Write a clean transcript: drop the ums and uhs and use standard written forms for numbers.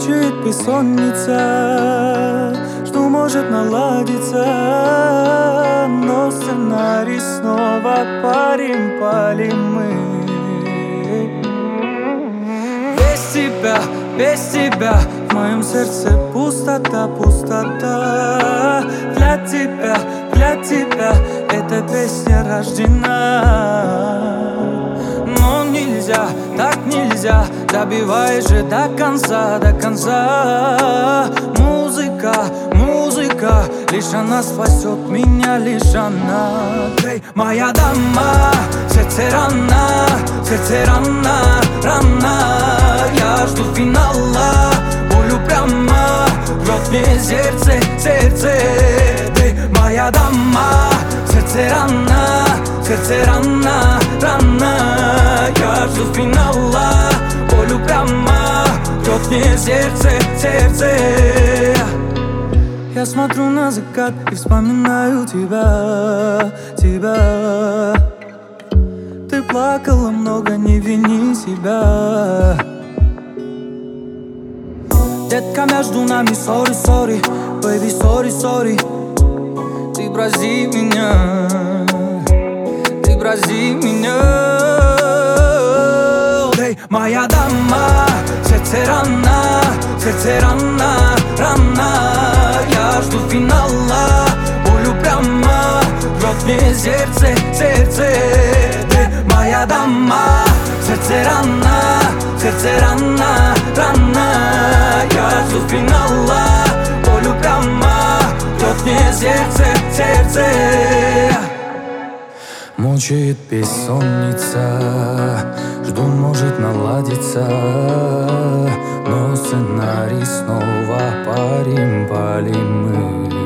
Мучает бессонница, что может наладиться, но сценарий снова палим мы. Без тебя в моем сердце пустота, пустота. Для тебя эта песня рождена. Но нельзя, так нельзя, добивай же до конца, до конца. Музыка, лишь она спасет меня, лишь она. Эй, моя дама, сердце рана, я жду финала, боль упряма, рвет мне сердце. Эй, моя дама, сердце рана, я жду финала, боль упряма, рвет мне сердце. Я смотрю на закат и вспоминаю тебя. Ты плакала много, не вини себя. Детка, между нами sorry, baby, sorry. Ты брази меня. Эй, моя дама, сердце рана, я жду финала, боль упряма, рвет мне сердце. Эй, моя дама, сердце рана, я жду финала, боль упряма, рвет мне сердце. Мучает бессонница, жду, может наладиться, но сценарий снова палим мы.